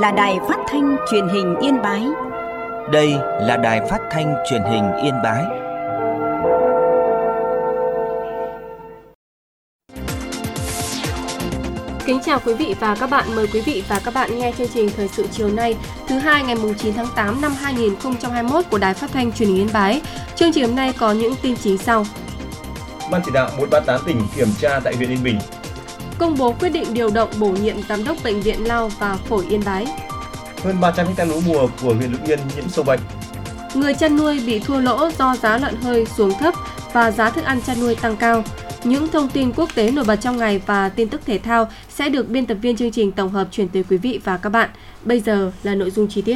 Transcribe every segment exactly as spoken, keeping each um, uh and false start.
là đài phát thanh truyền hình Yên Bái. Đây là đài phát thanh truyền hình Yên Bái. Kính chào quý vị và các bạn, mời quý vị và các bạn nghe chương trình Thời sự chiều nay, thứ hai ngày chín tháng tám năm hai nghìn không trăm hai mươi mốt của Đài Phát thanh Truyền hình Yên Bái. Chương trình hôm nay có những tin chính sau. Ban chỉ đạo một ba tám tỉnh kiểm tra tại huyện Yên Bình. Công bố quyết định điều động bổ nhiệm giám đốc bệnh viện Lao và Phổi Yên Bái. Hơn ba trăm héc ta lúa mùa của huyện Lục Yên nhiễm sâu bệnh. Người chăn nuôi bị thua lỗ do giá lợn hơi xuống thấp và giá thức ăn chăn nuôi tăng cao. Những thông tin quốc tế nổi bật trong ngày và tin tức thể thao sẽ được biên tập viên chương trình tổng hợp chuyển tới quý vị và các bạn. Bây giờ là nội dung chi tiết.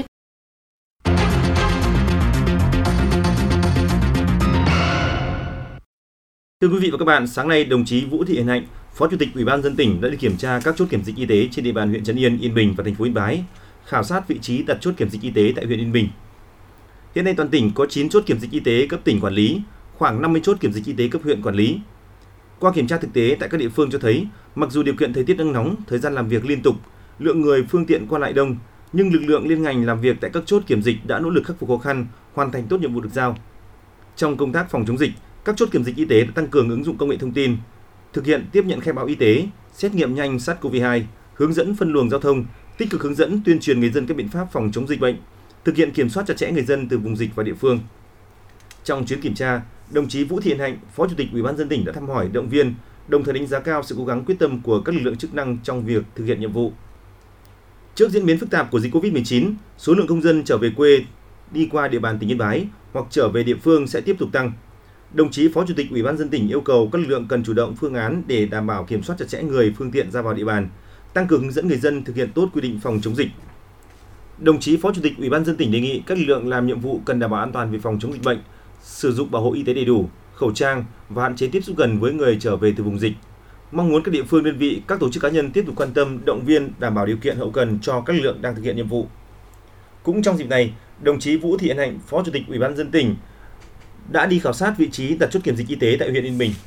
Thưa quý vị và các bạn, sáng nay đồng chí Vũ Thị Hiền Hạnh, Phó Chủ tịch Ủy ban nhân dân tỉnh đã đi kiểm tra các chốt kiểm dịch y tế trên địa bàn huyện Trấn Yên, Yên Bình và thành phố Yên Bái, khảo sát vị trí đặt chốt kiểm dịch y tế tại huyện Yên Bình. Hiện nay toàn tỉnh có chín chốt kiểm dịch y tế cấp tỉnh quản lý, khoảng năm mươi chốt kiểm dịch y tế cấp huyện quản lý. Qua kiểm tra thực tế tại các địa phương cho thấy, mặc dù điều kiện thời tiết nắng nóng, thời gian làm việc liên tục, lượng người phương tiện qua lại đông, nhưng lực lượng liên ngành làm việc tại các chốt kiểm dịch đã nỗ lực khắc phục khó khăn, hoàn thành tốt nhiệm vụ được giao. Trong công tác phòng chống dịch, các chốt kiểm dịch y tế đã tăng cường ứng dụng công nghệ thông tin, thực hiện tiếp nhận khai báo y tế, xét nghiệm nhanh SARS-xê o vê hai, hướng dẫn phân luồng giao thông, tích cực hướng dẫn tuyên truyền người dân các biện pháp phòng chống dịch bệnh, thực hiện kiểm soát chặt chẽ người dân từ vùng dịch vào địa phương. Trong chuyến kiểm tra, đồng chí Vũ Thị Hiền Hạnh, Phó Chủ tịch Ủy ban nhân dân tỉnh đã thăm hỏi, động viên, đồng thời đánh giá cao sự cố gắng quyết tâm của các lực lượng chức năng trong việc thực hiện nhiệm vụ. Trước diễn biến phức tạp của dịch covid mười chín, số lượng công dân trở về quê đi qua địa bàn tỉnh Yên Bái hoặc trở về địa phương sẽ tiếp tục tăng. Đồng chí Phó Chủ tịch Ủy ban nhân dân tỉnh yêu cầu các lực lượng cần chủ động phương án để đảm bảo kiểm soát chặt chẽ người, phương tiện ra vào địa bàn, tăng cường hướng dẫn người dân thực hiện tốt quy định phòng chống dịch. Đồng chí Phó Chủ tịch Ủy ban nhân dân tỉnh đề nghị các lực lượng làm nhiệm vụ cần đảm bảo an toàn về phòng chống dịch bệnh, sử dụng bảo hộ y tế đầy đủ, khẩu trang và hạn chế tiếp xúc gần với người trở về từ vùng dịch. Mong muốn các địa phương, đơn vị, các tổ chức cá nhân tiếp tục quan tâm, động viên, đảm bảo điều kiện hậu cần cho các lực lượng đang thực hiện nhiệm vụ. Cũng trong dịp này, đồng chí Vũ Thị Hiền Hạnh, Phó Chủ tịch Ủy ban nhân dân tỉnh đã đi khảo sát vị trí đặt chốt kiểm dịch y tế tại huyện Yên Bình.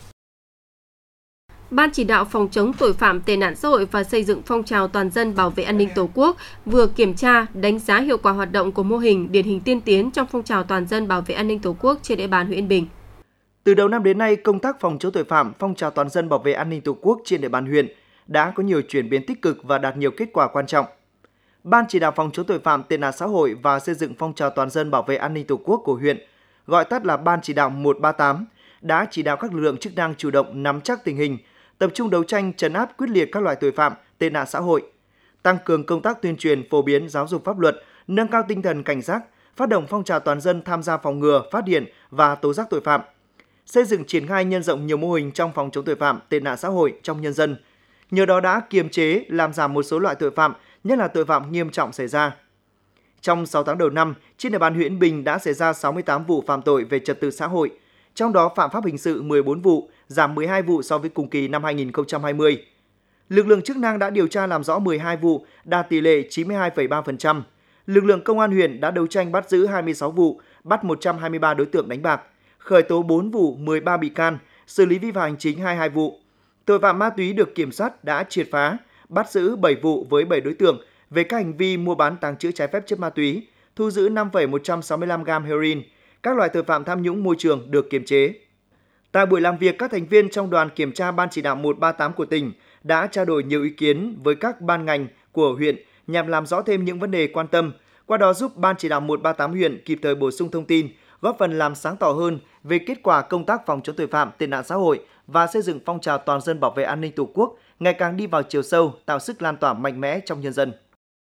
Ban chỉ đạo phòng chống tội phạm tệ nạn xã hội và xây dựng phong trào toàn dân bảo vệ an ninh Tổ quốc vừa kiểm tra, đánh giá hiệu quả hoạt động của mô hình điển hình tiên tiến trong phong trào toàn dân bảo vệ an ninh Tổ quốc trên địa bàn huyện Yên Bình. Từ đầu năm đến nay, công tác phòng chống tội phạm, phong trào toàn dân bảo vệ an ninh Tổ quốc trên địa bàn huyện đã có nhiều chuyển biến tích cực và đạt nhiều kết quả quan trọng. Ban chỉ đạo phòng chống tội phạm tệ nạn xã hội và xây dựng phong trào toàn dân bảo vệ an ninh Tổ quốc của huyện, gọi tắt là Ban chỉ đạo một ba tám, đã chỉ đạo các lực lượng chức năng chủ động nắm chắc tình hình, tập trung đấu tranh trấn áp quyết liệt các loại tội phạm, tệ nạn xã hội, tăng cường công tác tuyên truyền, phổ biến giáo dục pháp luật, nâng cao tinh thần cảnh giác, phát động phong trào toàn dân tham gia phòng ngừa, phát hiện và tố giác tội phạm, xây dựng triển khai nhân rộng nhiều mô hình trong phòng chống tội phạm, tệ nạn xã hội trong nhân dân. Nhờ đó đã kiềm chế, làm giảm một số loại tội phạm, nhất là tội phạm nghiêm trọng xảy ra. Trong sáu tháng đầu năm, trên địa bàn huyện Yên Bình đã xảy ra sáu mươi tám vụ phạm tội về trật tự xã hội, trong đó phạm pháp hình sự mười bốn vụ, giảm mười hai vụ so với cùng kỳ năm hai nghìn không trăm hai mươi. Lực lượng chức năng đã điều tra làm rõ mười hai vụ, đạt tỷ lệ chín mươi hai phẩy ba phần trăm. Lực lượng công an huyện đã đấu tranh bắt giữ hai mươi sáu vụ, bắt một trăm hai mươi ba đối tượng đánh bạc, khởi tố bốn vụ, mười ba bị can, xử lý vi phạm hành chính hai mươi hai vụ. Tội phạm ma túy được kiểm soát đã triệt phá, bắt giữ bảy vụ với bảy đối tượng về các hành vi mua bán tàng trữ trái phép chất ma túy, thu giữ năm phẩy một trăm sáu mươi lăm gam heroin. Các loại tội phạm tham nhũng môi trường được kiềm chế. Tại buổi làm việc, các thành viên trong đoàn kiểm tra Ban chỉ đạo một ba tám của tỉnh đã trao đổi nhiều ý kiến với các ban ngành của huyện nhằm làm rõ thêm những vấn đề quan tâm, qua đó giúp Ban chỉ đạo một ba tám huyện kịp thời bổ sung thông tin, góp phần làm sáng tỏ hơn về kết quả công tác phòng chống tội phạm, tệ nạn xã hội và xây dựng phong trào toàn dân bảo vệ an ninh Tổ quốc ngày càng đi vào chiều sâu, tạo sức lan tỏa mạnh mẽ trong nhân dân.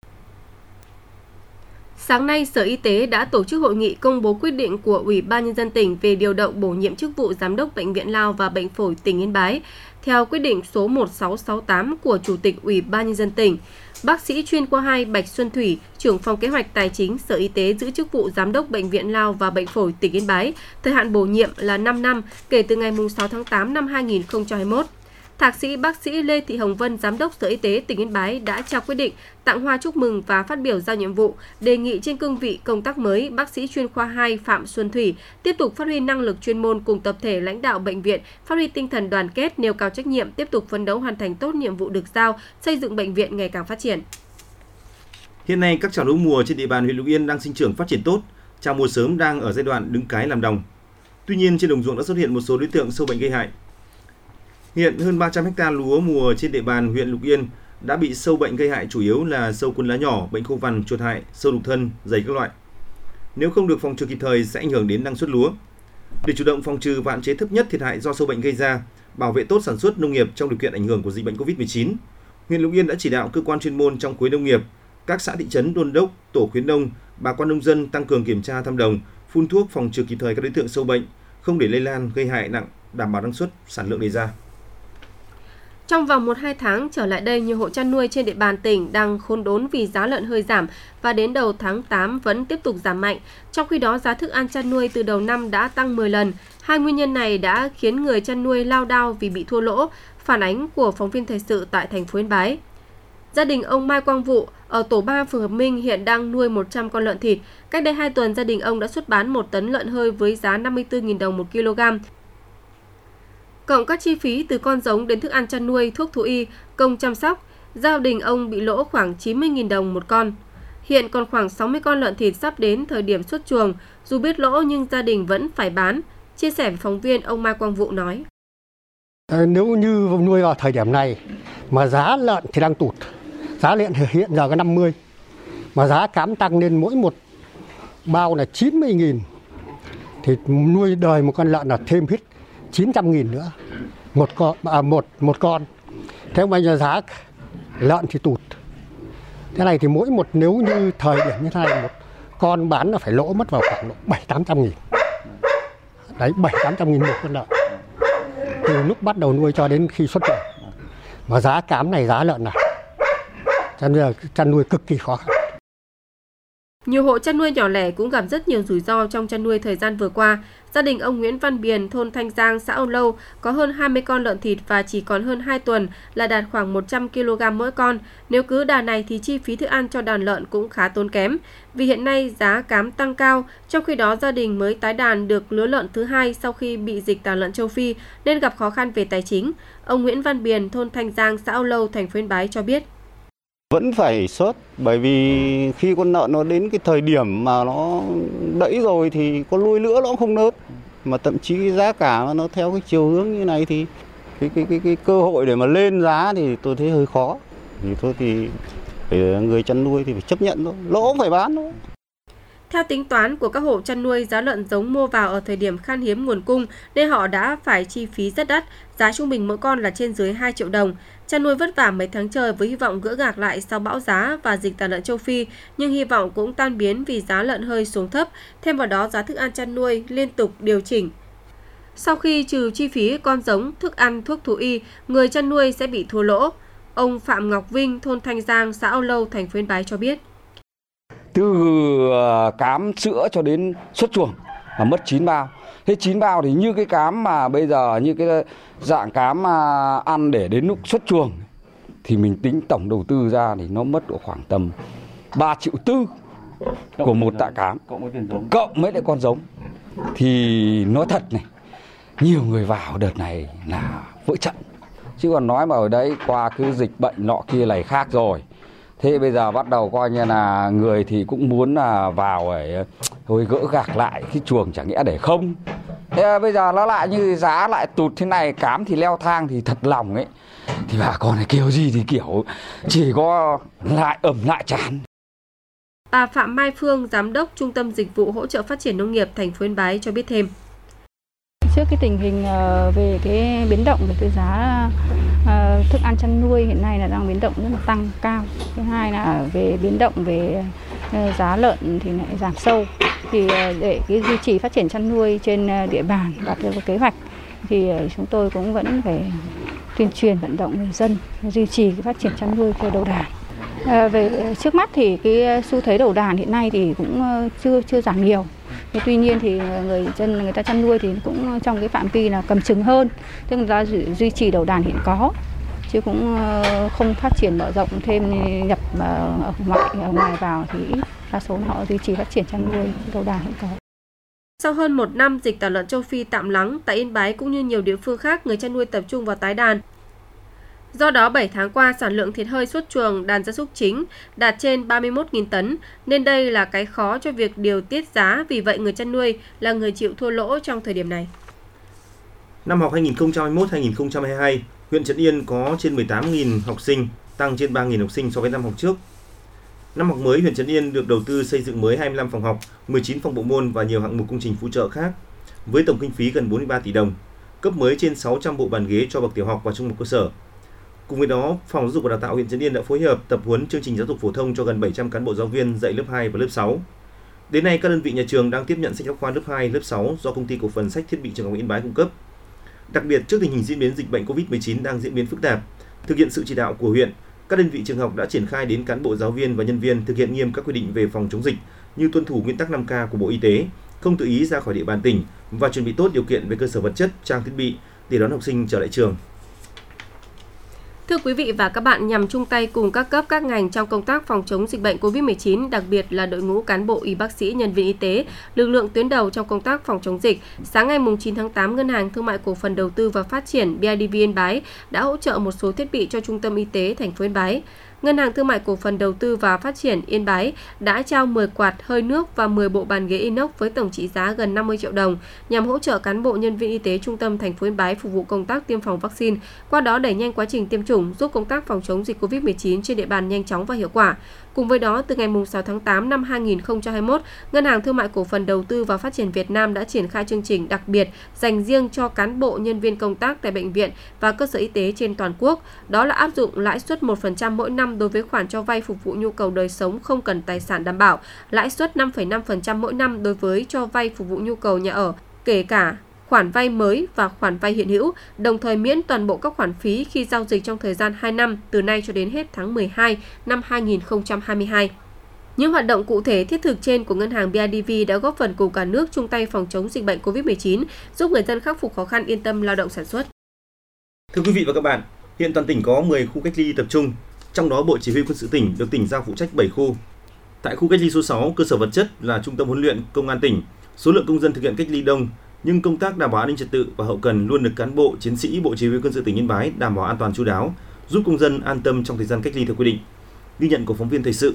Sáng nay, Sở Y tế đã tổ chức hội nghị công bố quyết định của Ủy ban nhân dân tỉnh về điều động bổ nhiệm chức vụ Giám đốc Bệnh viện Lao và Bệnh phổi tỉnh Yên Bái. Theo quyết định số một sáu sáu tám của Chủ tịch Ủy ban nhân dân tỉnh, Bác sĩ chuyên khoa hai Bạch Xuân Thủy, trưởng phòng kế hoạch tài chính Sở Y tế giữ chức vụ Giám đốc Bệnh viện Lao và Bệnh phổi tỉnh Yên Bái, thời hạn bổ nhiệm là năm năm kể từ ngày sáu tháng tám năm hai nghìn không trăm hai mươi mốt. Thạc sĩ bác sĩ Lê Thị Hồng Vân, Giám đốc Sở Y tế tỉnh Yên Bái đã trao quyết định tặng hoa chúc mừng và phát biểu giao nhiệm vụ, đề nghị trên cương vị công tác mới, bác sĩ chuyên khoa hai Phạm Xuân Thủy tiếp tục phát huy năng lực chuyên môn cùng tập thể lãnh đạo bệnh viện, phát huy tinh thần đoàn kết, nêu cao trách nhiệm, tiếp tục phấn đấu hoàn thành tốt nhiệm vụ được giao, xây dựng bệnh viện ngày càng phát triển. Hiện nay các trào lúa mùa trên địa bàn huyện Lục Yên đang sinh trưởng phát triển tốt, trào mùa sớm đang ở giai đoạn đứng cái làm đồng. Tuy nhiên trên đồng ruộng đã xuất hiện một số đối tượng sâu bệnh gây hại. Hiện hơn ba trăm héc ta lúa mùa trên địa bàn huyện Lục Yên đã bị sâu bệnh gây hại, chủ yếu là sâu cuốn lá nhỏ, bệnh khô vằn, chuột hại, sâu đục thân, dày các loại. Nếu không được phòng trừ kịp thời sẽ ảnh hưởng đến năng suất lúa. Để chủ động phòng trừ và hạn chế thấp nhất thiệt hại do sâu bệnh gây ra, bảo vệ tốt sản xuất nông nghiệp trong điều kiện ảnh hưởng của dịch bệnh covid mười chín, huyện Lục Yên đã chỉ đạo cơ quan chuyên môn trong khối nông nghiệp, các xã thị trấn đôn đốc, tổ khuyến nông, bà con nông dân tăng cường kiểm tra thăm đồng, phun thuốc phòng trừ kịp thời các đối tượng sâu bệnh, không để lây lan gây hại nặng, đảm bảo năng suất, sản lượng đề ra. Trong vòng một đến hai tháng trở lại đây, nhiều hộ chăn nuôi trên địa bàn tỉnh đang khốn đốn vì giá lợn hơi giảm và đến đầu tháng tám vẫn tiếp tục giảm mạnh. Trong khi đó, giá thức ăn chăn nuôi từ đầu năm đã tăng mười lần. Hai nguyên nhân này đã khiến người chăn nuôi lao đao vì bị thua lỗ, phản ánh của phóng viên thời sự tại thành phố Yên Bái. Gia đình ông Mai Quang Vụ ở tổ ba phường Hợp Minh hiện đang nuôi một trăm con lợn thịt. Cách đây hai tuần, gia đình ông đã xuất bán một tấn lợn hơi với giá năm mươi tư nghìn đồng một kg. Cộng các chi phí từ con giống đến thức ăn chăn nuôi, thuốc thú y, công chăm sóc, gia đình ông bị lỗ khoảng chín mươi nghìn đồng một con. Hiện còn khoảng sáu mươi con lợn thịt sắp đến thời điểm xuất chuồng, dù biết lỗ nhưng gia đình vẫn phải bán. Chia sẻ với phóng viên, ông Mai Quang Vụ nói: Nếu như nuôi vào thời điểm này mà giá lợn thì đang tụt, giá lợn hiện giờ có năm mươi, mà giá cám tăng lên mỗi một bao là chín mươi nghìn, thì nuôi đời một con lợn là thêm hết chín trăm nghìn nữa một con, à, một một con. Thế bây giờ giá lợn thì tụt. Thế này thì mỗi một, nếu như thời điểm như thế này, một con bán là phải lỗ mất vào khoảng bảy tám trăm nghìn. Đấy, bảy tám trăm nghìn một con lợn. Từ lúc bắt đầu nuôi cho đến khi xuất chuồng. Mà giá cám này, giá lợn này, cho nên là chăn nuôi cực kỳ khó khăn. Nhiều hộ chăn nuôi nhỏ lẻ cũng gặp rất nhiều rủi ro trong chăn nuôi thời gian vừa qua. Gia đình ông Nguyễn Văn Biền, thôn Thanh Giang, xã Âu Lâu có hơn hai mươi con lợn thịt và chỉ còn hơn hai tuần là đạt khoảng một trăm ki lô gam mỗi con. Nếu cứ đà này thì chi phí thức ăn cho đàn lợn cũng khá tốn kém. Vì hiện nay giá cám tăng cao, trong khi đó gia đình mới tái đàn được lứa lợn thứ hai sau khi bị dịch tả lợn châu Phi nên gặp khó khăn về tài chính. Ông Nguyễn Văn Biền, thôn Thanh Giang, xã Âu Lâu, thành phố Yên Bái cho biết: Vẫn phải sốt, bởi vì khi con lợn nó đến cái thời điểm mà nó đẫy rồi thì con nuôi nữa nó cũng không nớt. Mà thậm chí giá cả nó theo cái chiều hướng như này thì cái, cái, cái, cái cơ hội để mà lên giá thì tôi thấy hơi khó. Thì thôi thì phải, người chăn nuôi thì phải chấp nhận thôi, lỗ phải bán thôi. Theo tính toán của các hộ chăn nuôi, giá lợn giống mua vào ở thời điểm khan hiếm nguồn cung nên họ đã phải chi phí rất đắt, giá trung bình mỗi con là trên dưới hai triệu đồng. Chăn nuôi vất vả mấy tháng trời với hy vọng gỡ gạc lại sau bão giá và dịch tả lợn châu Phi, nhưng hy vọng cũng tan biến vì giá lợn hơi xuống thấp, thêm vào đó giá thức ăn chăn nuôi liên tục điều chỉnh. Sau khi trừ chi phí con giống, thức ăn, thuốc thú y, người chăn nuôi sẽ bị thua lỗ. Ông Phạm Ngọc Vinh, thôn Thanh Giang, xã Âu Lâu, thành phố Yên Bái cho biết: Từ cám sữa cho đến xuất chuồng là mất chín bao. Thế chín bao thì như cái cám mà bây giờ, như cái dạng cám mà ăn để đến lúc xuất chuồng thì mình tính tổng đầu tư ra thì nó mất khoảng tầm ba triệu tư của một tạ cám, cộng mấy lại con giống. Thì nói thật này, nhiều người vào đợt này là vỡ trận. Chứ còn nói mà ở đấy qua cái dịch bệnh nọ kia này khác rồi. Thế bây giờ bắt đầu coi như là người thì cũng muốn là vào để thôi gỡ gạc lại cái chuồng chẳng nghĩa để không. Thế bây giờ nó lại như giá lại tụt thế này, cám thì leo thang thì thật lòng ấy. Thì bà con này kiểu gì thì kiểu chỉ có lại ẩm lại chán. Bà Phạm Mai Phương, Giám đốc Trung tâm Dịch vụ Hỗ trợ Phát triển Nông nghiệp thành phố Yên Bái cho biết thêm: Trước cái tình hình về cái biến động về cái giá thức ăn chăn nuôi hiện nay là đang biến động rất là tăng cao. Thứ hai là về biến động về giá lợn thì lại giảm sâu. Thì để cái duy trì phát triển chăn nuôi trên địa bàn đạt được kế hoạch thì chúng tôi cũng vẫn phải tuyên truyền vận động người dân duy trì cái phát triển chăn nuôi theo đầu đàn. À, về trước mắt thì cái xu thế đầu đàn hiện nay thì cũng chưa chưa giảm nhiều. Thế tuy nhiên thì người dân người ta chăn nuôi thì cũng trong cái phạm vi là cầm chừng hơn, tức là duy trì đầu đàn hiện có, chứ cũng không phát triển mở rộng thêm nhập ở ngoài ở ngoài vào, thì đa số họ duy trì phát triển chăn nuôi đầu đàn hiện có. Sau hơn một năm dịch tả lợn châu Phi tạm lắng, tại Yên Bái cũng như nhiều địa phương khác, người chăn nuôi tập trung vào tái đàn. Do đó, bảy tháng qua, sản lượng thịt hơi xuất chuồng đàn gia súc chính đạt trên ba mươi mốt nghìn tấn, nên đây là cái khó cho việc điều tiết giá, vì vậy người chăn nuôi là người chịu thua lỗ trong thời điểm này. Năm học hai nghìn không trăm hai mươi mốt hai nghìn không trăm hai mươi hai, huyện Trấn Yên có trên mười tám nghìn học sinh, tăng trên ba nghìn học sinh so với năm học trước. Năm học mới, huyện Trấn Yên được đầu tư xây dựng mới hai mươi lăm phòng học, mười chín phòng bộ môn và nhiều hạng mục công trình phụ trợ khác, với tổng kinh phí gần bốn mươi ba tỷ đồng, cấp mới trên sáu trăm bộ bàn ghế cho bậc tiểu học và trung học cơ sở. Cùng với đó, Phòng Giáo dục và Đào tạo huyện Trấn Yên đã phối hợp tập huấn chương trình giáo dục phổ thông cho gần bảy trăm cán bộ giáo viên dạy lớp hai và lớp sáu. Đến nay, các đơn vị nhà trường đang tiếp nhận sách giáo khoa lớp hai, lớp sáu do Công ty Cổ phần Sách Thiết bị Trường học Yên Bái cung cấp. Đặc biệt, trước tình hình diễn biến dịch bệnh covid mười chín đang diễn biến phức tạp, thực hiện sự chỉ đạo của huyện, các đơn vị trường học đã triển khai đến cán bộ giáo viên và nhân viên thực hiện nghiêm các quy định về phòng chống dịch như tuân thủ nguyên tắc năm K của Bộ Y tế, không tự ý ra khỏi địa bàn tỉnh và chuẩn bị tốt điều kiện về cơ sở vật chất, trang thiết bị để đón học sinh trở lại trường. Thưa quý vị và các bạn, nhằm chung tay cùng các cấp các ngành trong công tác phòng chống dịch bệnh covid mười chín, đặc biệt là đội ngũ cán bộ y bác sĩ, nhân viên y tế, lực lượng tuyến đầu trong công tác phòng chống dịch, sáng ngày chín tháng tám, Ngân hàng Thương mại Cổ phần Đầu tư và Phát triển bê i đê vê Yên Bái đã hỗ trợ một số thiết bị cho Trung tâm Y tế thành phố Yên Bái. Ngân hàng Thương mại Cổ phần Đầu tư và Phát triển Yên Bái đã trao mười quạt hơi nước và mười bộ bàn ghế inox với tổng trị giá gần năm mươi triệu đồng nhằm hỗ trợ cán bộ nhân viên y tế trung tâm thành phố Yên Bái phục vụ công tác tiêm phòng vaccine, qua đó đẩy nhanh quá trình tiêm chủng, giúp công tác phòng chống dịch covid mười chín trên địa bàn nhanh chóng và hiệu quả. Cùng với đó, từ ngày sáu tháng tám năm hai nghìn không trăm hai mươi mốt, Ngân hàng Thương mại Cổ phần Đầu tư và Phát triển Việt Nam đã triển khai chương trình đặc biệt dành riêng cho cán bộ nhân viên công tác tại bệnh viện và cơ sở y tế trên toàn quốc. Đó là áp dụng lãi suất một phần trăm mỗi năm đối với khoản cho vay phục vụ nhu cầu đời sống không cần tài sản đảm bảo, lãi suất năm phẩy năm phần trăm mỗi năm đối với cho vay phục vụ nhu cầu nhà ở, kể cả khoản vay mới và khoản vay hiện hữu, đồng thời miễn toàn bộ các khoản phí khi giao dịch trong thời gian hai năm, từ nay cho đến hết tháng mười hai năm hai nghìn không trăm hai mươi hai. Những hoạt động cụ thể thiết thực trên của Ngân hàng bê i đê vê đã góp phần cùng cả nước chung tay phòng chống dịch bệnh covid mười chín, giúp người dân khắc phục khó khăn, yên tâm lao động sản xuất. Thưa quý vị và các bạn, hiện toàn tỉnh có mười khu cách ly tập trung, trong đó Bộ Chỉ huy Quân sự tỉnh được tỉnh giao phụ trách bảy khu. Tại khu cách ly số sáu, cơ sở vật chất là trung tâm huấn luyện công an tỉnh, số lượng công dân thực hiện cách ly đông, nhưng công tác đảm bảo an ninh trật tự và hậu cần luôn được cán bộ, chiến sĩ Bộ Chỉ huy Quân sự tỉnh Yên Bái đảm bảo an toàn chu đáo, giúp công dân an tâm trong thời gian cách ly theo quy định. Ghi nhận của phóng viên thời sự.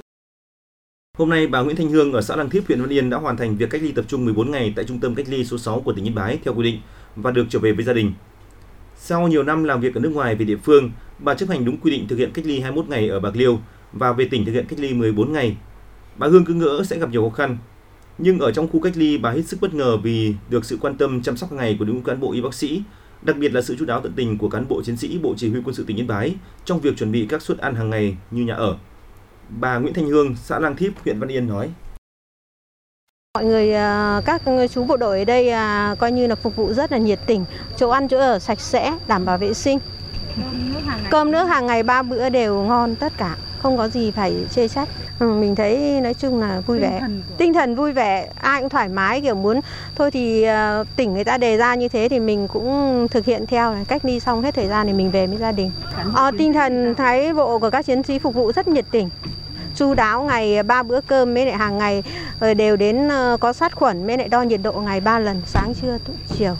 Hôm nay, bà Nguyễn Thanh Hương ở xã Lăng Thiếp, huyện Văn Yên đã hoàn thành việc cách ly tập trung mười bốn ngày tại trung tâm cách ly số sáu của tỉnh Yên Bái theo quy định và được trở về với gia đình. Sau nhiều năm làm việc ở nước ngoài về địa phương, bà chấp hành đúng quy định thực hiện cách ly hai mươi mốt ngày ở Bạc Liêu và về tỉnh thực hiện cách ly mười bốn ngày. Bà Hương cứ ngỡ sẽ gặp nhiều khó khăn, nhưng ở trong khu cách ly bà hết sức bất ngờ vì được sự quan tâm chăm sóc hàng ngày của đội ngũ cán bộ y bác sĩ, đặc biệt là sự chu đáo tận tình của cán bộ chiến sĩ Bộ Chỉ huy Quân sự tỉnh Yên Bái trong việc chuẩn bị các suất ăn hàng ngày như nhà ở. Bà Nguyễn Thanh Hương, xã Lang Thiếp, huyện Văn Yên nói: Mọi người, các chú bộ đội ở đây coi như là phục vụ rất là nhiệt tình, chỗ ăn chỗ ở sạch sẽ, đảm bảo vệ sinh. Cơm nước hàng ngày ba bữa đều ngon tất cả, không có gì phải chê trách. Ừ, mình thấy nói chung là vui vẻ, tinh thần vui vẻ, ai cũng thoải mái, kiểu muốn thôi thì uh, tỉnh người ta đề ra như thế thì mình cũng thực hiện theo, cách ly xong hết thời gian thì mình về với gia đình. À, tinh thần thấy bộ của các chiến sĩ phục vụ rất nhiệt tình, chu đáo, ngày ba bữa cơm với lại hàng ngày đều đến uh, có sát khuẩn với lại đo nhiệt độ ngày ba lần, sáng trưa chiều.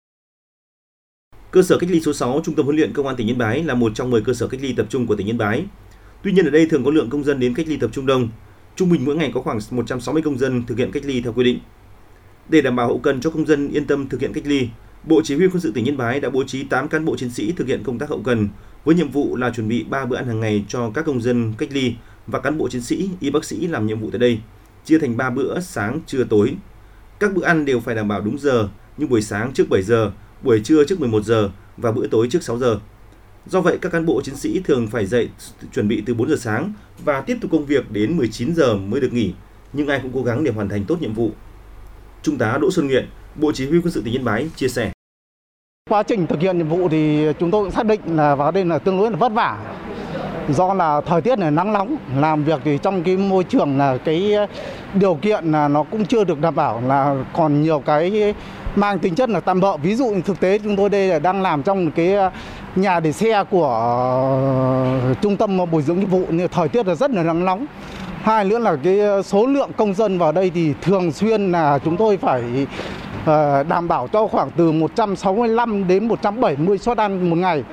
Cơ sở cách ly số sáu, Trung tâm huấn luyện Công an tỉnh Yên Bái là một trong mười cơ sở cách ly tập trung của tỉnh Yên Bái. Tuy nhiên ở đây thường có lượng công dân đến cách ly tập trung đông, trung bình mỗi ngày có khoảng một trăm sáu mươi công dân thực hiện cách ly theo quy định. Để đảm bảo hậu cần cho công dân yên tâm thực hiện cách ly, Bộ Chỉ huy Quân sự tỉnh Yên Bái đã bố trí tám cán bộ chiến sĩ thực hiện công tác hậu cần với nhiệm vụ là chuẩn bị ba bữa ăn hàng ngày cho các công dân cách ly và cán bộ chiến sĩ, y bác sĩ làm nhiệm vụ tại đây, chia thành ba bữa sáng, trưa, tối. Các bữa ăn đều phải đảm bảo đúng giờ, như buổi sáng trước bảy giờ, buổi trưa trước mười một giờ và bữa tối trước sáu giờ. Do vậy, các cán bộ chiến sĩ thường phải dậy chuẩn bị từ bốn giờ sáng và tiếp tục công việc đến mười chín giờ mới được nghỉ, nhưng ai cũng cố gắng để hoàn thành tốt nhiệm vụ. Trung tá Đỗ Xuân Nguyện, Bộ Chỉ huy Quân sự tỉnh Yên Bái chia sẻ: Quá trình thực hiện nhiệm vụ thì chúng tôi cũng xác định là vào đây là tương đối là vất vả. Do là thời tiết này nắng nóng, làm việc thì trong cái môi trường là cái điều kiện là nó cũng chưa được đảm bảo, là còn nhiều cái mang tính chất là tạm bợ. Ví dụ như thực tế chúng tôi đây là đang làm trong cái nhà để xe của trung tâm bồi dưỡng nghiệp vụ, nhưng thời tiết là rất là nắng nóng. Hai nữa là cái số lượng công dân vào đây thì thường xuyên là chúng tôi phải đảm bảo cho khoảng từ một trăm sáu mươi lăm đến một trăm bảy mươi suất ăn một ngày.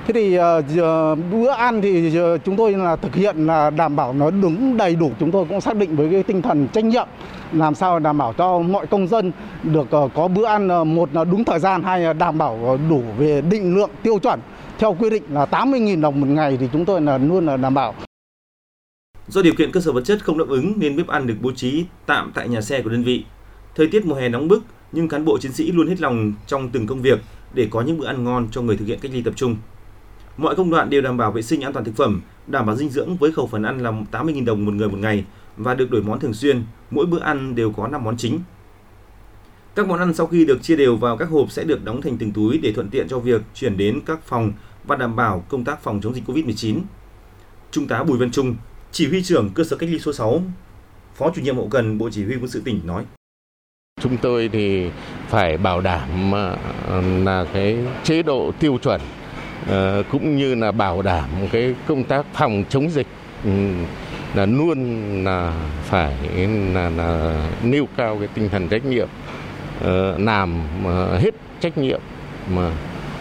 Thế thì uh, bữa ăn thì uh, chúng tôi là thực hiện là đảm bảo nó đúng đầy đủ. Chúng tôi cũng xác định với cái tinh thần trách nhiệm làm sao đảm bảo cho mọi công dân được uh, có bữa ăn uh, một là đúng thời gian, hai là đảm bảo đủ về định lượng tiêu chuẩn theo quy định là tám mươi nghìn đồng một ngày thì chúng tôi là luôn là đảm bảo. Do điều kiện cơ sở vật chất không đáp ứng nên bếp ăn được bố trí tạm tại nhà xe của đơn vị. Thời tiết mùa hè nóng bức nhưng cán bộ chiến sĩ luôn hết lòng trong từng công việc để có những bữa ăn ngon cho người thực hiện cách ly tập trung. Mọi công đoạn đều đảm bảo vệ sinh an toàn thực phẩm, đảm bảo dinh dưỡng với khẩu phần ăn là tám mươi nghìn đồng một người một ngày và được đổi món thường xuyên, mỗi bữa ăn đều có năm món chính. Các món ăn sau khi được chia đều vào các hộp sẽ được đóng thành từng túi để thuận tiện cho việc chuyển đến các phòng và đảm bảo công tác phòng chống dịch covid mười chín. Trung tá Bùi Văn Trung, chỉ huy trưởng cơ sở cách ly số sáu, Phó chủ nhiệm hậu cần Bộ Chỉ huy Quân sự tỉnh nói: Chúng tôi thì phải bảo đảm là cái chế độ tiêu chuẩn cũng như là bảo đảm cái công tác phòng chống dịch là luôn là phải là, là nêu cao cái tinh thần trách nhiệm, làm hết trách nhiệm mà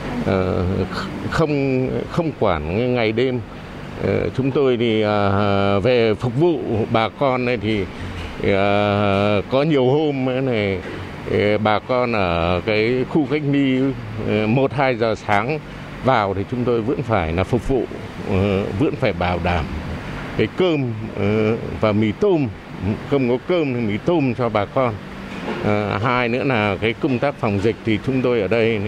không không quản ngày đêm. Chúng tôi thì về phục vụ bà con này thì có nhiều hôm này bà con ở cái khu cách ly một hai giờ sáng vào thì chúng tôi vẫn phải là phục vụ, vẫn phải bảo đảm cái cơm và mì tôm, không có cơm thì mì tôm cho bà con. À, hai nữa là cái công tác phòng dịch thì chúng tôi ở đây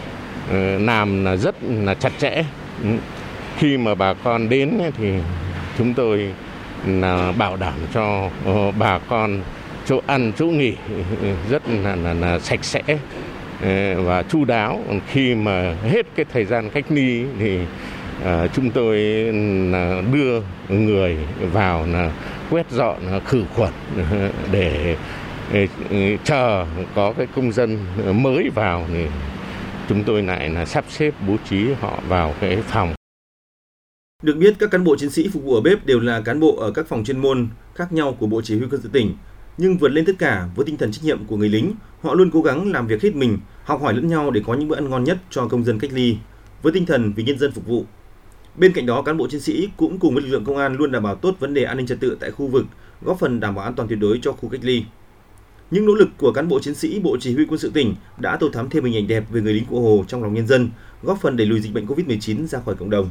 làm là rất là chặt chẽ. Khi mà bà con đến thì chúng tôi là bảo đảm cho bà con chỗ ăn chỗ nghỉ rất là, là, là sạch sẽ và chu đáo. Khi mà hết cái thời gian cách ly thì à, chúng tôi là đưa người vào là quét dọn khử khuẩn để, để chờ có cái công dân mới vào thì chúng tôi lại là sắp xếp bố trí họ vào cái phòng. Được biết, các cán bộ chiến sĩ phục vụ ở bếp đều là cán bộ ở các phòng chuyên môn khác nhau của Bộ Chỉ huy Quân sự tỉnh, nhưng vượt lên tất cả với tinh thần trách nhiệm của người lính, họ luôn cố gắng làm việc hết mình, học hỏi lẫn nhau để có những bữa ăn ngon nhất cho công dân cách ly, với tinh thần vì nhân dân phục vụ. Bên cạnh đó, cán bộ chiến sĩ cũng cùng với lực lượng công an luôn đảm bảo tốt vấn đề an ninh trật tự tại khu vực, góp phần đảm bảo an toàn tuyệt đối cho khu cách ly. Những nỗ lực của cán bộ chiến sĩ Bộ Chỉ huy Quân sự tỉnh đã tô thắm thêm hình ảnh đẹp về người lính Cụ Hồ trong lòng nhân dân, góp phần đẩy lùi dịch bệnh covid mười chín ra khỏi cộng đồng.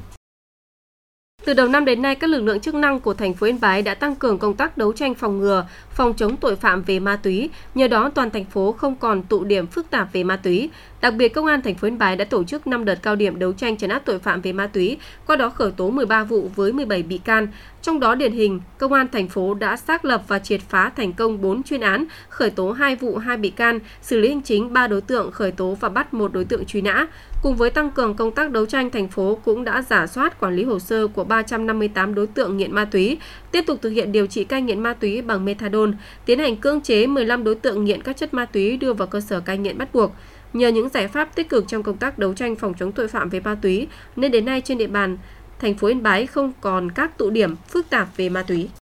Từ đầu năm đến nay, các lực lượng chức năng của thành phố Yên Bái đã tăng cường công tác đấu tranh phòng ngừa, phòng chống tội phạm về ma túy. Nhờ đó, toàn thành phố không còn tụ điểm phức tạp về ma túy. Đặc biệt, Công an thành phố Yên Bái đã tổ chức năm đợt cao điểm đấu tranh trấn áp tội phạm về ma túy, qua đó khởi tố mười ba vụ với mười bảy bị can. Trong đó điển hình, Công an thành phố đã xác lập và triệt phá thành công bốn chuyên án, khởi tố hai vụ hai bị can, xử lý hành chính ba đối tượng, khởi tố và bắt một đối tượng truy nã. Cùng với tăng cường công tác đấu tranh, thành phố cũng đã rà soát quản lý hồ sơ của ba trăm năm mươi tám đối tượng nghiện ma túy, tiếp tục thực hiện điều trị cai nghiện ma túy bằng methadone, tiến hành cưỡng chế mười lăm đối tượng nghiện các chất ma túy đưa vào cơ sở cai nghiện bắt buộc. Nhờ những giải pháp tích cực trong công tác đấu tranh phòng chống tội phạm về ma túy, nên đến nay trên địa bàn thành phố Yên Bái không còn các tụ điểm phức tạp về ma túy.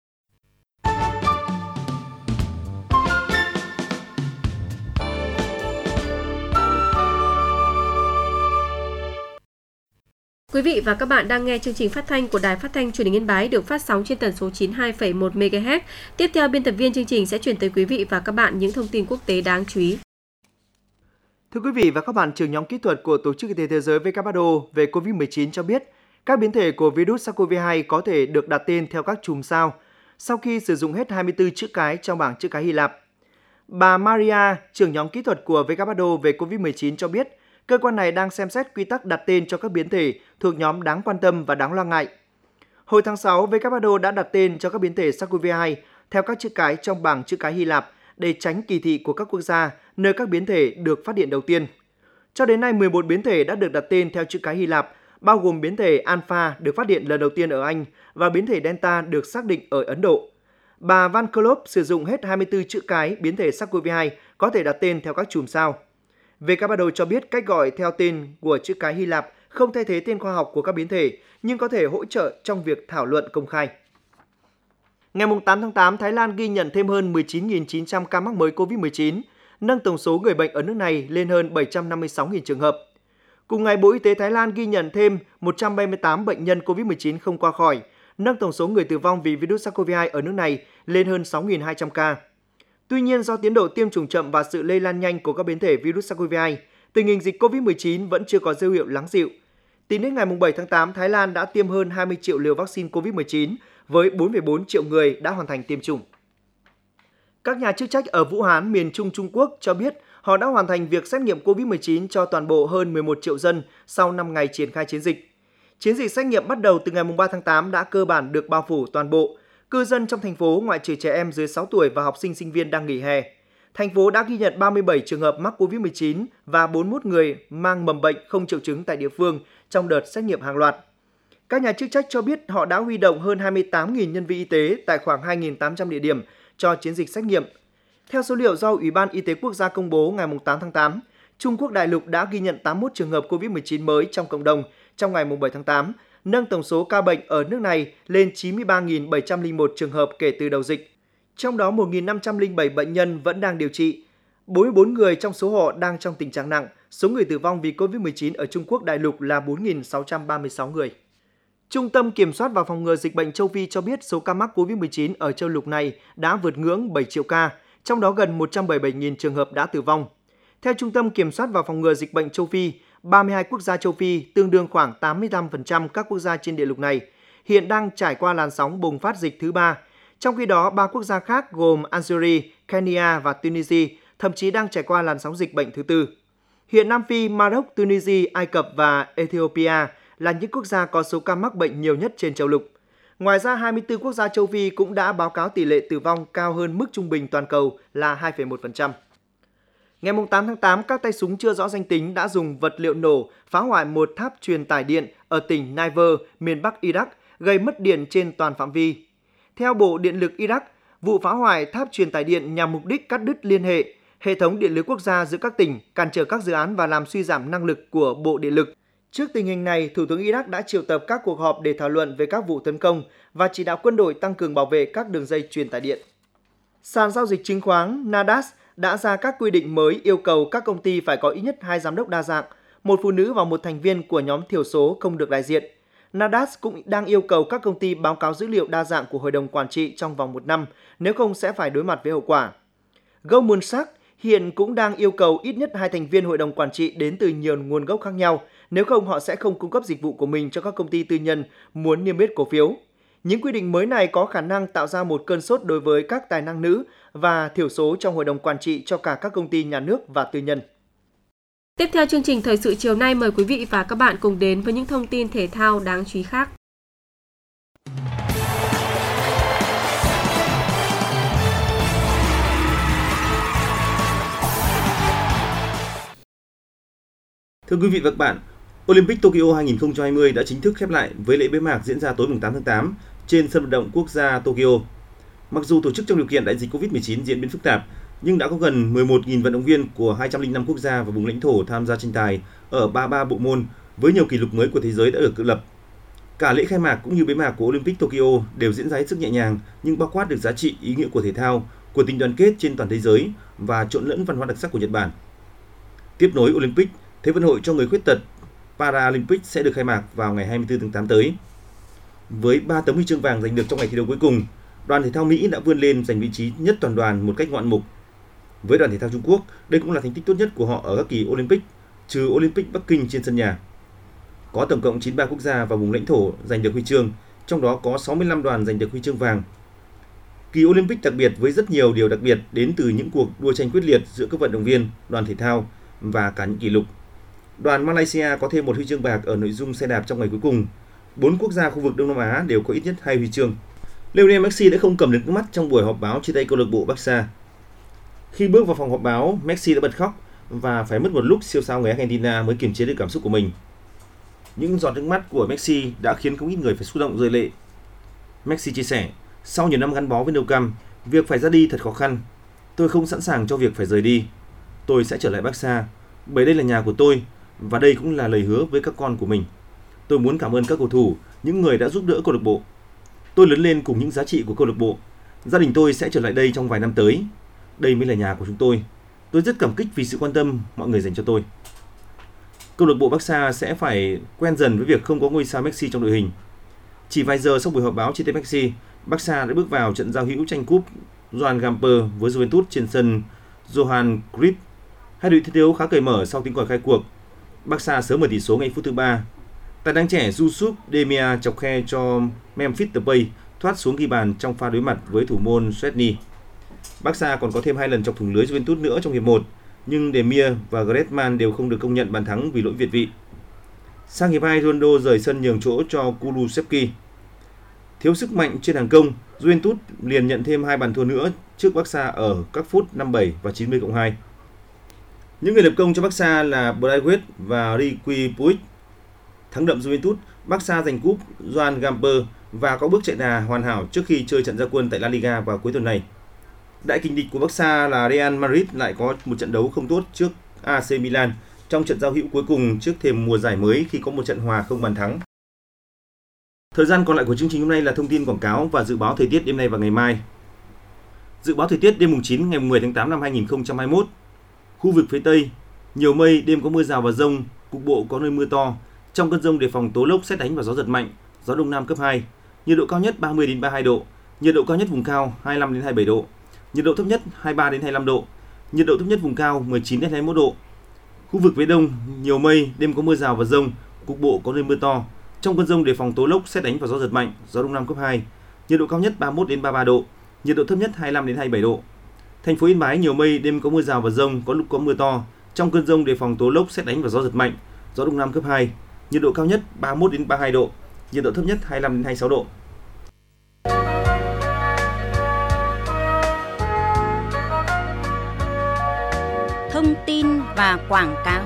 Quý vị và các bạn đang nghe chương trình phát thanh của Đài Phát thanh Truyền hình Yên Bái được phát sóng trên tần số chín mươi hai phẩy một mê ga héc. Tiếp theo, biên tập viên chương trình sẽ chuyển tới quý vị và các bạn những thông tin quốc tế đáng chú ý. Thưa quý vị và các bạn, trưởng nhóm kỹ thuật của Tổ chức Y tế Thế giới W H O về covid mười chín cho biết các biến thể của virus SARS-xê o vê hai có thể được đặt tên theo các chùm sao sau khi sử dụng hết hai mươi tư chữ cái trong bảng chữ cái Hy Lạp. Bà Maria, trưởng nhóm kỹ thuật của W H O về covid mười chín cho biết cơ quan này đang xem xét quy tắc đặt tên cho các biến thể thuộc nhóm đáng quan tâm và đáng lo ngại. Hồi tháng sáu, W H O đã đặt tên cho các biến thể SARS-xê o vê hai theo các chữ cái trong bảng chữ cái Hy Lạp để tránh kỳ thị của các quốc gia nơi các biến thể được phát hiện đầu tiên. Cho đến nay, mười một biến thể đã được đặt tên theo chữ cái Hy Lạp, bao gồm biến thể Alpha được phát hiện lần đầu tiên ở Anh và biến thể Delta được xác định ở Ấn Độ. Bà Van Klopp sử dụng hết hai mươi tư chữ cái biến thể SARS-xê o vê hai có thể đặt tên theo các chùm sao. W H O cho biết cách gọi theo tên của chữ cái Hy Lạp không thay thế tên khoa học của các biến thể, nhưng có thể hỗ trợ trong việc thảo luận công khai. Ngày tám tháng tám, Thái Lan ghi nhận thêm hơn mười chín nghìn chín trăm ca mắc mới covid mười chín, nâng tổng số người bệnh ở nước này lên hơn bảy trăm năm mươi sáu nghìn trường hợp. Cùng ngày, Bộ Y tế Thái Lan ghi nhận thêm một trăm bảy mươi tám bệnh nhân covid mười chín không qua khỏi, nâng tổng số người tử vong vì virus SARS-xê o vê hai ở nước này lên hơn sáu nghìn hai trăm ca. Tuy nhiên, do tiến độ tiêm chủng chậm và sự lây lan nhanh của các biến thể virus SARS-xê o vê hai, tình hình dịch covid mười chín vẫn chưa có dấu hiệu lắng dịu. Tính đến ngày bảy tháng tám, Thái Lan đã tiêm hơn hai mươi triệu liều vaccine covid mười chín với bốn phẩy bốn triệu người đã hoàn thành tiêm chủng. Các nhà chức trách ở Vũ Hán, miền Trung Trung Quốc cho biết họ đã hoàn thành việc xét nghiệm covid mười chín cho toàn bộ hơn mười một triệu dân sau năm ngày triển khai chiến dịch. Chiến dịch xét nghiệm bắt đầu từ ngày ba tháng tám đã cơ bản được bao phủ toàn bộ. Cư dân trong thành phố ngoại trừ trẻ em dưới sáu tuổi và học sinh sinh viên đang nghỉ hè. Thành phố đã ghi nhận ba mươi bảy trường hợp mắc covid mười chín và bốn mươi mốt người mang mầm bệnh không triệu chứng tại địa phương trong đợt xét nghiệm hàng loạt. Các nhà chức trách cho biết họ đã huy động hơn hai mươi tám nghìn nhân viên y tế tại khoảng hai nghìn tám trăm địa điểm cho chiến dịch xét nghiệm. Theo số liệu do Ủy ban Y tế Quốc gia công bố ngày tám tháng tám, Trung Quốc đại lục đã ghi nhận tám mươi mốt trường hợp covid mười chín mới trong cộng đồng trong ngày bảy tháng tám, nâng tổng số ca bệnh ở nước này lên chín mươi ba nghìn bảy trăm lẻ một trường hợp kể từ đầu dịch. Trong đó một nghìn năm trăm lẻ bảy bệnh nhân vẫn đang điều trị. bốn mươi bốn người trong số họ đang trong tình trạng nặng. Số người tử vong vì covid mười chín ở Trung Quốc đại lục là bốn nghìn sáu trăm ba mươi sáu người. Trung tâm Kiểm soát và Phòng ngừa Dịch bệnh châu Phi cho biết số ca mắc covid mười chín ở châu lục này đã vượt ngưỡng bảy triệu ca, trong đó gần một trăm bảy mươi bảy nghìn trường hợp đã tử vong. Theo Trung tâm Kiểm soát và Phòng ngừa Dịch bệnh châu Phi, ba mươi hai quốc gia châu Phi, tương đương khoảng tám mươi lăm phần trăm các quốc gia trên địa lục này, hiện đang trải qua làn sóng bùng phát dịch thứ ba. Trong khi đó, ba quốc gia khác gồm Algeria, Kenya và Tunisia thậm chí đang trải qua làn sóng dịch bệnh thứ tư. Hiện Nam Phi, Maroc, Tunisia, Ai Cập và Ethiopia là những quốc gia có số ca mắc bệnh nhiều nhất trên châu lục. Ngoài ra, hai mươi tư quốc gia châu Phi cũng đã báo cáo tỷ lệ tử vong cao hơn mức trung bình toàn cầu là hai phẩy một phần trăm. Ngày tám tháng tám, các tay súng chưa rõ danh tính đã dùng vật liệu nổ phá hoại một tháp truyền tải điện ở tỉnh Niver, miền Bắc Iraq, gây mất điện trên toàn phạm vi. Theo Bộ Điện lực Iraq, vụ phá hoại tháp truyền tải điện nhằm mục đích cắt đứt liên hệ, hệ thống điện lưới quốc gia giữa các tỉnh, cản trở các dự án và làm suy giảm năng lực của Bộ Điện lực. Trước tình hình này, Thủ tướng Iraq đã triệu tập các cuộc họp để thảo luận về các vụ tấn công và chỉ đạo quân đội tăng cường bảo vệ các đường dây truyền tải điện. Sàn giao dịch chứng khoán Nasdaq đã ra các quy định mới yêu cầu các công ty phải có ít nhất hai giám đốc đa dạng, một phụ nữ và một thành viên của nhóm thiểu số không được đại diện. Nasdaq cũng đang yêu cầu các công ty báo cáo dữ liệu đa dạng của hội đồng quản trị trong vòng một năm, nếu không sẽ phải đối mặt với hậu quả. Goldman Sachs hiện cũng đang yêu cầu ít nhất hai thành viên hội đồng quản trị đến từ nhiều nguồn gốc khác nhau, nếu không họ sẽ không cung cấp dịch vụ của mình cho các công ty tư nhân muốn niêm yết cổ phiếu. Những quy định mới này có khả năng tạo ra một cơn sốt đối với các tài năng nữ và thiểu số trong hội đồng quản trị cho cả các công ty nhà nước và tư nhân. Tiếp theo chương trình Thời sự chiều nay, mời quý vị và các bạn cùng đến với những thông tin thể thao đáng chú ý khác. Thưa quý vị và các bạn, Olympic Tokyo hai không hai không đã chính thức khép lại với lễ bế mạc diễn ra tối tám tháng tám trên sân vận động quốc gia Tokyo. Mặc dù tổ chức trong điều kiện đại dịch covid mười chín diễn biến phức tạp, nhưng đã có gần mười một nghìn vận động viên của hai trăm lẻ năm quốc gia và vùng lãnh thổ tham gia tranh tài ở ba mươi ba bộ môn với nhiều kỷ lục mới của thế giới đã được tự lập. Cả lễ khai mạc cũng như bế mạc của Olympic Tokyo đều diễn ra hết sức nhẹ nhàng nhưng bao quát được giá trị ý nghĩa của thể thao, của tình đoàn kết trên toàn thế giới và trộn lẫn văn hóa đặc sắc của Nhật Bản. Tiếp nối Olympic, Thế vận hội cho người khuyết tật Paralympic sẽ được khai mạc vào ngày hai mươi tư tháng tám tới. Với ba tấm huy chương vàng giành được trong ngày thi đấu cuối cùng, đoàn thể thao Mỹ đã vươn lên giành vị trí nhất toàn đoàn một cách ngoạn mục. Với đoàn thể thao Trung Quốc, đây cũng là thành tích tốt nhất của họ ở các kỳ Olympic, trừ Olympic Bắc Kinh trên sân nhà. Có tổng cộng chín mươi ba quốc gia và vùng lãnh thổ giành được huy chương, trong đó có sáu mươi lăm đoàn giành được huy chương vàng. Kỳ Olympic đặc biệt với rất nhiều điều đặc biệt đến từ những cuộc đua tranh quyết liệt giữa các vận động viên, đoàn thể thao và cả những kỷ lục. Đoàn Malaysia có thêm một huy chương bạc ở nội dung xe đạp trong ngày cuối cùng. Bốn quốc gia khu vực Đông Nam Á đều có ít nhất hai huy chương. Lionel Messi đã không cầm được nước mắt trong buổi họp báo chia tay câu lạc bộ Barca. Khi bước vào phòng họp báo, Messi đã bật khóc và phải mất một lúc siêu sao người Argentina mới kiềm chế được cảm xúc của mình. Những giọt nước mắt của Messi đã khiến không ít người phải xúc động rơi lệ. Messi chia sẻ, sau nhiều năm gắn bó với Nou Camp, việc phải ra đi thật khó khăn. Tôi không sẵn sàng cho việc phải rời đi. Tôi sẽ trở lại Barca, bởi đây là nhà của tôi và đây cũng là lời hứa với các con của mình. Tôi muốn cảm ơn các cầu thủ, những người đã giúp đỡ câu lạc bộ. Tôi lớn lên cùng những giá trị của câu lạc bộ. Gia đình tôi sẽ trở lại đây trong vài năm tới. Đây mới là nhà của chúng tôi. Tôi rất cảm kích vì sự quan tâm mọi người dành cho tôi. câu lạc bộ Barca sẽ phải quen dần với việc không có ngôi sao Messi trong đội hình. Chỉ vài giờ sau buổi họp báo chia tay Messi, Barca đã bước vào trận giao hữu tranh cúp Joan Gamper với Juventus trên sân Johan Cruyff. Hai đội thi đấu khá cởi mở sau tiếng còi khai cuộc. Barca sớm mở tỷ số ngay phút thứ ba. Tài năng trẻ Yusuf Demia chọc khe cho Memphis Depay thoát xuống ghi bàn trong pha đối mặt với thủ môn Szczęsny. Barca còn có thêm hai lần chọc thủng lưới Juventus nữa trong hiệp một, nhưng Demir và Griezmann đều không được công nhận bàn thắng vì lỗi việt vị. Sang hiệp hai, Ronaldo rời sân nhường chỗ cho Kulusevski. Thiếu sức mạnh trên hàng công, Juventus liền nhận thêm hai bàn thua nữa trước Barca ở các phút năm mươi bảy và chín mươi cộng hai. Những người lập công cho Barca là Braithwaite và Riqui Puig. Thắng đậm Juventus, Barca giành cúp Joan Gamper và có bước chạy đà hoàn hảo trước khi chơi trận ra quân tại La Liga vào cuối tuần này. Đại kình địch của Barca là Real Madrid lại có một trận đấu không tốt trước a xê Milan trong trận giao hữu cuối cùng trước thềm mùa giải mới khi có một trận hòa không bàn thắng. Thời gian còn lại của chương trình hôm nay là thông tin quảng cáo và dự báo thời tiết đêm nay và ngày mai. Dự báo thời tiết đêm mùng chín ngày mười tháng tám năm hai nghìn không trăm hai mươi mốt. Khu vực phía Tây, nhiều mây, đêm có mưa rào và dông, cục bộ có nơi mưa to. Trong cơn dông đề phòng tố lốc, sét đánh và gió giật mạnh, gió đông nam cấp hai. Nhiệt độ cao nhất ba mươi đến ba mươi hai độ, nhiệt độ cao nhất vùng cao hai mươi lăm đến hai mươi bảy độ, nhiệt độ thấp nhất hai mươi ba đến hai mươi lăm độ, nhiệt độ thấp nhất vùng cao mười chín đến hai mươi mốt độ. Khu vực phía Đông, nhiều mây, đêm có mưa rào và dông, cục bộ có nơi mưa to. Trong cơn dông đề phòng tố lốc, sét đánh và gió giật mạnh, gió đông nam cấp hai. Nhiệt độ cao nhất ba mươi mốt đến ba mươi ba độ, nhiệt độ thấp nhất hai mươi lăm đến hai mươi bảy độ. Thành phố Yên Bái nhiều mây, đêm có mưa rào và dông, có lúc có mưa to. Trong cơn dông đề phòng tố lốc, sét đánh và gió giật mạnh, gió đông nam cấp hai. Nhiệt độ cao nhất ba mươi mốt đến ba mươi hai độ, nhiệt độ thấp nhất hai mươi lăm đến hai mươi sáu độ. Thông tin và quảng cáo.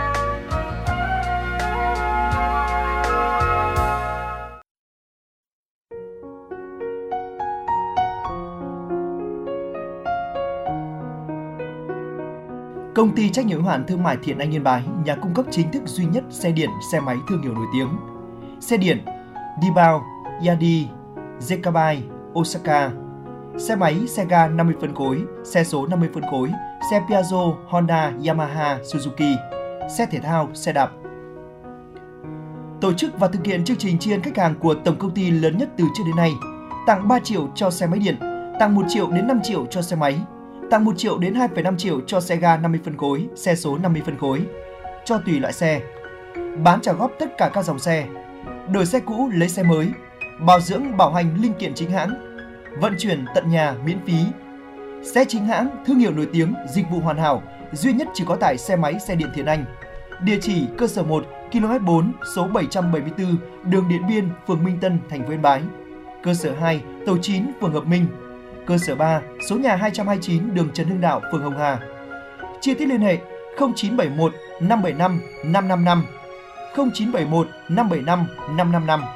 Công ty trách nhiệm hữu hạn thương mại Thiện Anh Yên Bái, nhà cung cấp chính thức duy nhất xe điện, xe máy thương hiệu nổi tiếng. Xe điện Dibao, Yadi, Zekabai, Osaka. Xe máy, xe ga năm mươi phân khối, xe số năm mươi phân khối, xe Piaggio, Honda, Yamaha, Suzuki, xe thể thao, xe đạp. Tổ chức và thực hiện chương trình tri ân khách hàng của tổng công ty lớn nhất từ trước đến nay, tặng ba triệu cho xe máy điện, tặng một triệu đến năm triệu cho xe máy, tặng một triệu đến hai phẩy năm triệu cho xe ga năm mươi phân khối, xe số năm mươi phân khối, cho tùy loại xe. Bán trả góp tất cả các dòng xe, đổi xe cũ lấy xe mới, bảo dưỡng bảo hành linh kiện chính hãng, vận chuyển tận nhà miễn phí. Xe chính hãng, thương hiệu nổi tiếng, dịch vụ hoàn hảo, duy nhất chỉ có tại xe máy xe điện Thiện Anh. Địa chỉ cơ sở một, ki lô mét bốn, số bảy trăm bảy mươi tư, đường Điện Biên, phường Minh Tân, thành phố Yên Bái. Cơ sở hai, tổ chín, phường Hợp Minh. Cơ sở ba, số nhà hai trăm hai mươi chín, đường Trần Hưng Đạo, phường Hồng Hà. Chi tiết liên hệ không chín bảy một năm bảy năm năm năm năm, không chín bảy một năm bảy năm năm năm năm.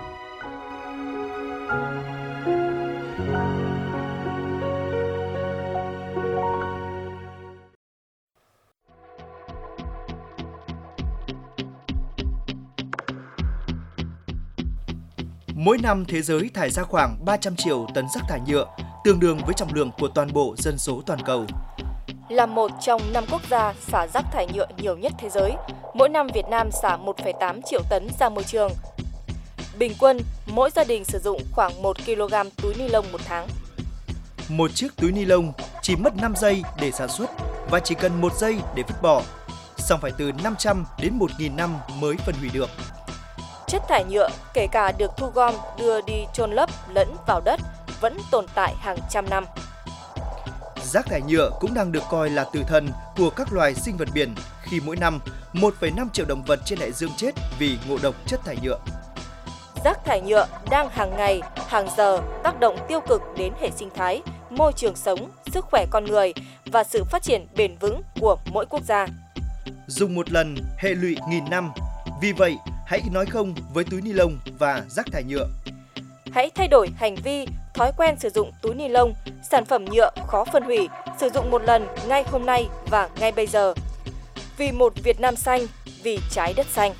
Mỗi năm thế giới thải ra khoảng ba trăm triệu tấn rác thải nhựa, tương đương với trọng lượng của toàn bộ dân số toàn cầu. Là một trong năm quốc gia xả rác thải nhựa nhiều nhất thế giới, mỗi năm Việt Nam xả một phẩy tám triệu tấn ra môi trường. Bình quân, mỗi gia đình sử dụng khoảng một ki lô gam túi ni lông một tháng. Một chiếc túi ni lông chỉ mất năm giây để sản xuất và chỉ cần một giây để vứt bỏ, song phải từ năm trăm đến một nghìn năm mới phân hủy được. Chất thải nhựa, kể cả được thu gom đưa đi chôn lấp lẫn vào đất, vẫn tồn tại hàng trăm năm. Rác thải nhựa cũng đang được coi là tử thần của các loài sinh vật biển khi mỗi năm một phẩy năm triệu động vật trên đại dương chết vì ngộ độc chất thải nhựa. Rác thải nhựa đang hàng ngày, hàng giờ tác động tiêu cực đến hệ sinh thái, môi trường sống, sức khỏe con người và sự phát triển bền vững của mỗi quốc gia. Dùng một lần, hệ lụy nghìn năm. Vì vậy, hãy nói không với túi ni lông và rác thải nhựa. Hãy thay đổi hành vi, thói quen sử dụng túi ni lông, sản phẩm nhựa khó phân hủy, sử dụng một lần ngay hôm nay và ngay bây giờ. Vì một Việt Nam xanh, vì trái đất xanh.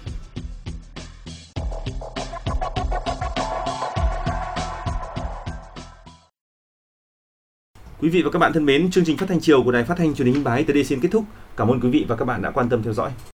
Quý vị và các bạn thân mến, chương trình phát thanh chiều của Đài Phát thanh Truyền hình Yên Bái tới đây xin kết thúc. Cảm ơn quý vị và các bạn đã quan tâm theo dõi.